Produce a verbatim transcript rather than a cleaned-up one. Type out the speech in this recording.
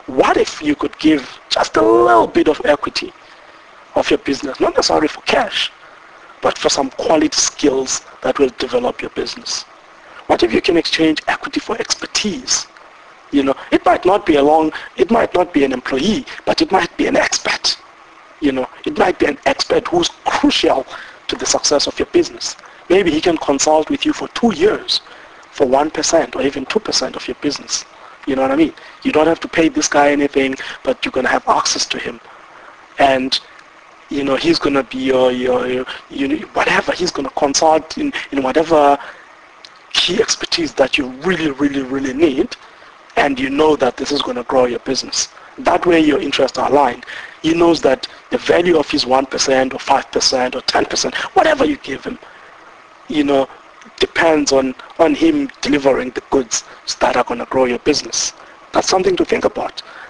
What if you could give just a little bit of equity of your business, not necessarily for cash, but for some quality skills that will develop your business? What if you can exchange equity for expertise? You know, it might not be a long, it might not be an employee, but it might be an expert. You know, it might be an expert who's crucial to the success of your business. Maybe he can consult with you for two years for one percent or even two percent of your business. You know what I mean? You don't have to pay this guy anything, but you're going to have access to him. And, you know, he's going to be your, your, your you know, whatever, he's going to consult in, in whatever key expertise that you really, really, really need. And you know that this is going to grow your business. That way your interests are aligned. He knows that the value of his one percent or five percent or ten percent, whatever you give him, you know, depends on, on him delivering the goods that are going to grow your business. That's something to think about.